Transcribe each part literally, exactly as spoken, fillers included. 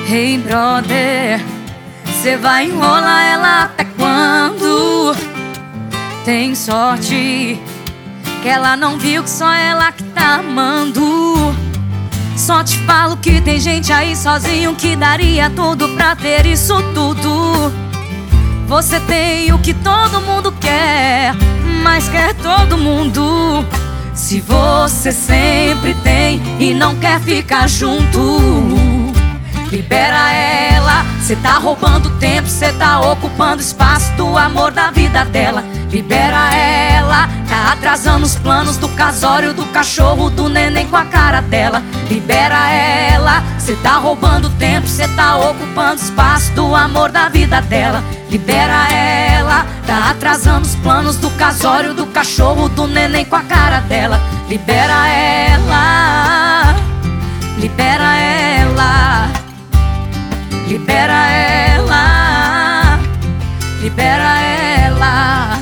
Hey brother, cê vai enrolar ela até quando? Tem sorte que ela não viu que só ela que tá amando. Só te falo que tem gente aí sozinho que daria tudo pra ter isso tudo. Você tem o que todo mundo quer, mas quer todo mundo. Se você sempre tem e não quer ficar junto, libera ela. Cê tá roubando tempo, cê tá ocupando espaço do amor da vida dela. Libera ela, tá atrasando os planos do casório, do cachorro, do neném com a cara dela. Libera ela, cê tá roubando tempo, cê tá ocupando espaço do amor da vida dela. Libera ela, tá atrasando os planos do casório, do cachorro, do neném com a cara dela. Libera ela, libera ela, libera ela, libera ela.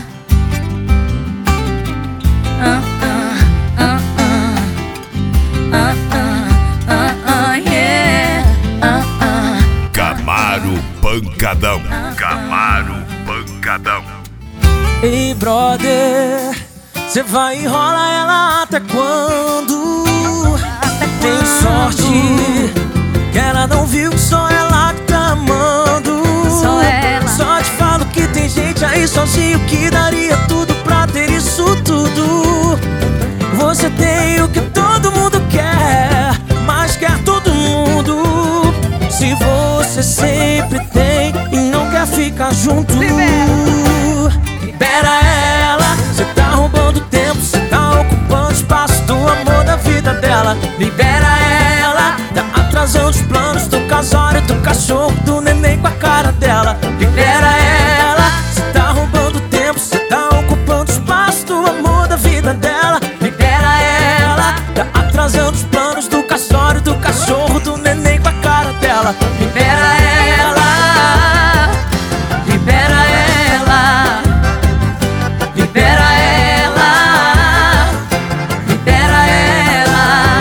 Ah, ah, ah, ah. Ah, ah, ah, ah, yeah. Ah, ah. Camaro Pancadão. Camaro Pancadão. Ei brother, cê vai enrolar ela até quando? Até Tem quando? sorte que ela não viu que só ela que tá amando. Só ela. Só te falo que tem gente aí sozinho que daria tudo pra ter isso tudo. Você tem o que todo mundo quer, mas quer todo mundo. Se você sempre tem e não quer ficar junto, libera ela. Cê tá roubando tempo, cê tá ocupando espaço do amor da vida dela. Libera ela, tá atrasando os planos do casório, do cachorro, do neném com a cara dela. Libera ela, cê tá roubando tempo, cê tá ocupando espaço do amor da vida dela. Libera ela, tá atrasando os planos do casório, do cachorro, do neném com a cara dela. Libera ela, libera ela, libera ela, libera ela,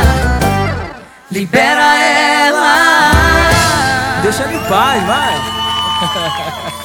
libera ela. Deixa ele em paz, vai.